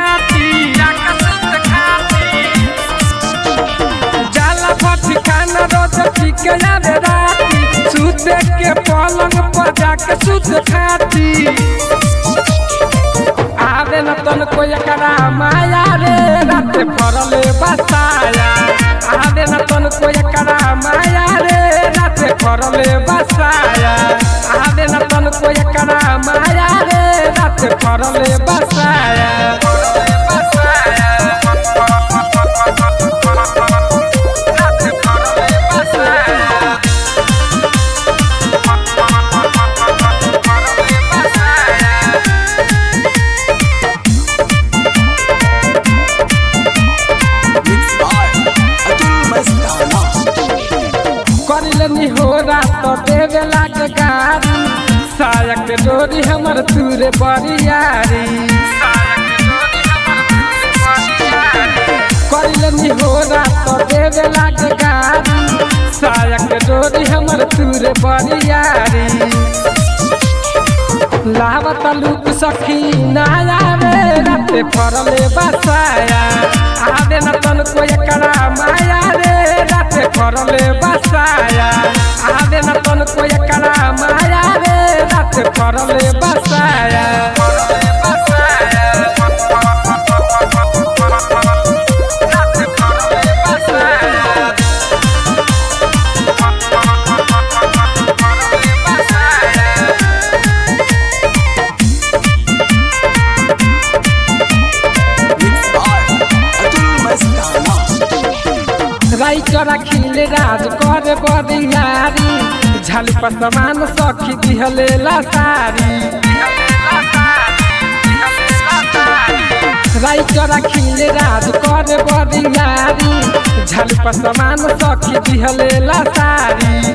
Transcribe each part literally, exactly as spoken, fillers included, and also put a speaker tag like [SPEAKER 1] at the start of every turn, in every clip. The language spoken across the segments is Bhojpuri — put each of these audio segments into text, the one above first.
[SPEAKER 1] खाती जाला भट्टी खाना रोज पी के आवे राती सुते के पलंग पर जाके सुत खाती आवे न तन को एकरा माया रे रात फरले बसाया आवे न तन को एकरा माया रे रात फरले बसाया आवे न तन को एकरा माया रे रात फरले बसाया करलनी हो रात देवे लाग गारी साया के डोरी हमर तुरे बरियारी करलनी हो रात देवे लाग गारी साया के डोरी हमर तुरे बरियारी लावत लूप सखी नाया रे राते फरले बसाया आवे न तन को एकरा माया रे राते फरले बसाया आवे न तन को एकरा माया रे राते फरले बसाया राई चरा खिले राज करे बदियारी झाल पर समान सखी दिहले लासारी राई चरा खिले राज करे बदियारी झाल पर समान सखी दिहले लासारी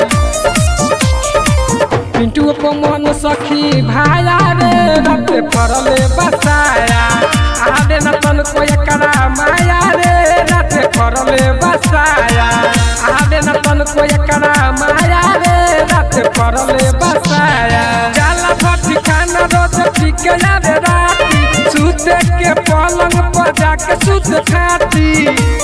[SPEAKER 1] पिंटू को मन सखी भाया रे रात फरले बसाया आवे न तन को एकरा माया रे रात फरले बसाया आवे न तन को एकरा माया रे रात फरले बसाया जाला भट्टी खाना रोज पी के आवे राती सुते के पलंग पर जाके सुत खाती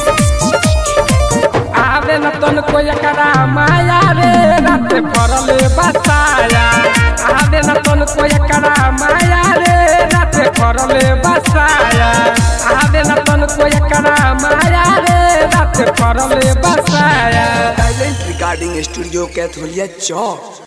[SPEAKER 1] आवे न तन को एकरा माया रे रात फरले बसाया आवे न तन को एकरा माया रे रात फरले बसाया आवे न तन को एकरा माया रे रात फरले बसाया
[SPEAKER 2] टैलेंट रिकॉर्डिंग स्टूडियो कैथोलिया चौक।